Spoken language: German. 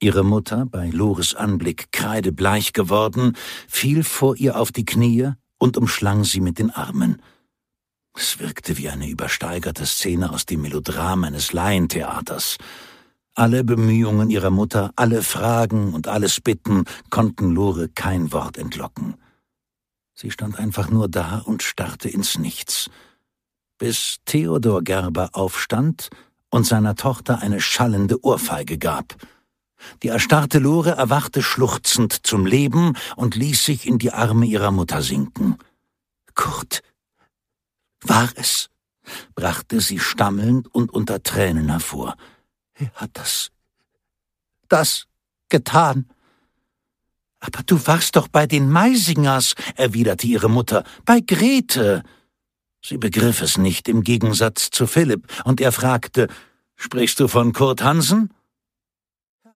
Ihre Mutter, bei Lores Anblick kreidebleich geworden, fiel vor ihr auf die Knie und umschlang sie mit den Armen. Es wirkte wie eine übersteigerte Szene aus dem Melodram eines Laientheaters. Alle Bemühungen ihrer Mutter, alle Fragen und alles Bitten konnten Lore kein Wort entlocken. Sie stand einfach nur da und starrte ins Nichts, bis Theodor Gerber aufstand und seiner Tochter eine schallende Ohrfeige gab. Die erstarrte Lore erwachte schluchzend zum Leben und ließ sich in die Arme ihrer Mutter sinken. »Kurt, war es?« brachte sie stammelnd und unter Tränen hervor. »Er hat das getan.« »Aber du warst doch bei den Meisingers«, erwiderte ihre Mutter, »bei Grete.« Sie begriff es nicht, im Gegensatz zu Philipp, und er fragte, »Sprichst du von Kurt Hansen?«